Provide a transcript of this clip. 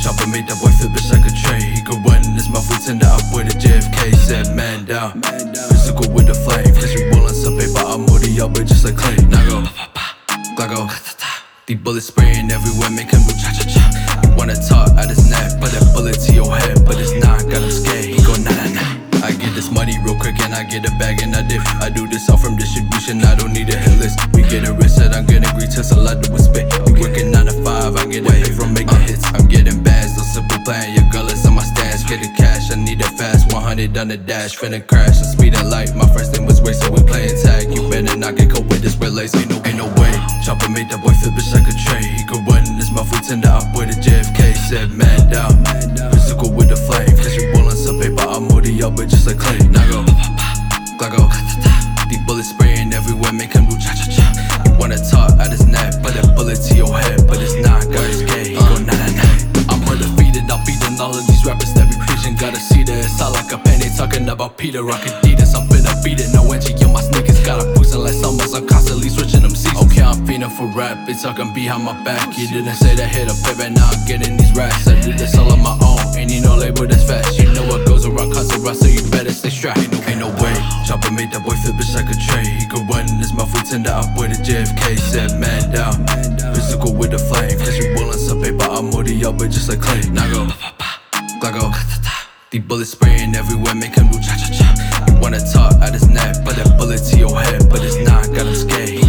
Chopper made that boy flip bitch like a tray. He could run in his mouth, we tend to outwit a JFK. Said man down, physical with the flame. Cause we rollin' some paper, I'm moody up, but just like clay. Now go, Glocko. These bullets spraying everywhere, make him go cha-cha-cha. You wanna talk out his neck, put that bullet to your head, but it's not, got him scared, he go nah-nah-nah. I get this money real quick and I get a bag and I dip. I do this all from distribution, I don't need a hit list. We get a wrist that I'm getting retest, a lot do is spit. You working 9 to 5, I get paid from making hits. I'm getting bags, no simple plan, your girl is on my stance. Get the cash, I need it fast, 100 on the dash, finna crash. I'm speeding light, my first name was Ray, so we playing tag. You better not get caught with this relays, ain't no way. Chopper made that boy flip bitch like a tray. He could run in his mouth, we tend to outwit a JFK. Said man down, physical with the flame. Cause we rollin' some paper, I'm moody up, but just like clay. Now go, Glocko. These bullets spraying everywhere, make him do cha-cha-cha. You wanna talk out his neck, put that bullet to your head, but it's not, got his scared, he go nah-nah-nah. I'm undefeated, I'm beating all of these rappers that be preaching. Gotta see that it's all like a penny, talking about Peter Rock Adidas. I'm finna beat it, no edgy on my sneakers. Got a boozing like summers, I'm constantly switching them seasons. Okay, I'm feeling for rap, they talking behind my back. You didn't say that hit a pivot, now I'm getting these racks. I do this all on my own, ain't need no label that's fast. You know what goes around comes around, so you better stay strapped. Ain't no way. Chopper made that boy flip bitch like a tray. He could run in his mouth, we tend to outwit a JFK. Said man down, physical with the flame. Cause we rollin' some paper, I'm moody up, but just like clay. Now go, Glocko. These bullets spraying everywhere, make him do cha-cha-cha. You wanna talk out his neck, put that bullet to your head, but it's not, got him scared.